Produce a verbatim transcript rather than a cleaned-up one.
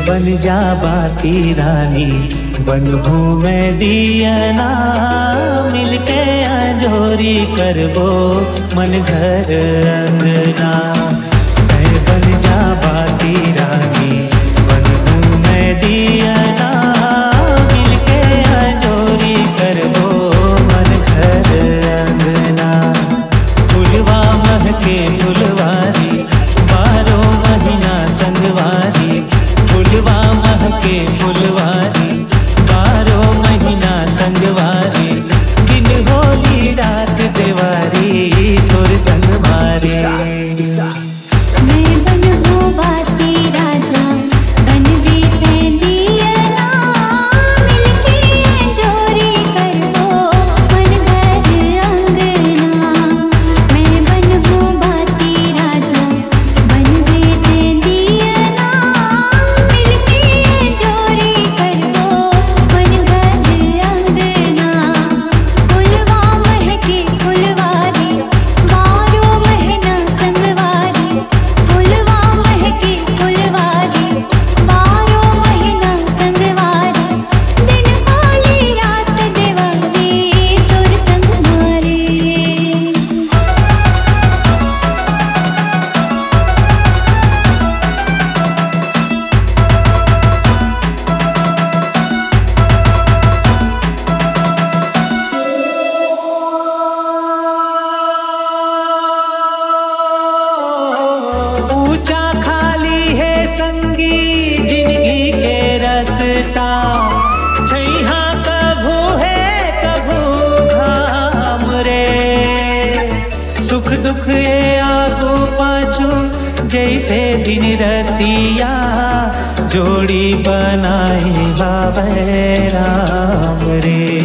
बन जा बाकी रानी बनभू में दियना मिलके अंजोरी करबो मन घर अंगना। मैं बन जा बाकी रानी बनभू में दियना मिलके अंजोरी करबो मन घर अंगना। फुलवा महके फुलवारी बारो महीना संगवारी फुलवा महके फुलवारी बारो महीना संगवारी दिन होली रात देवारी तोर संग मारे। मैं बनबो बाती राजा बनबे दियना मिलके अंजोरी करबो मन घर अंगना। मैं बनबो बाती राजा बनबे दियना मिलके अंजोरी करबो मन घर अंगना। फुलवा महके फुलवारी बारो महीना संगवारी फुलवा महके फुलवारी बारो महीना संगवारी दिन होली रात देवारी तोर संग मारे। ऊंचा खाली है संगी जिंदगी के रास्ता छैहा कभू है कभू घाम रे। सुख दुख ये आगू पाछू जैसे दिन रतिया जोड़ी बनाई बाबे राम रे।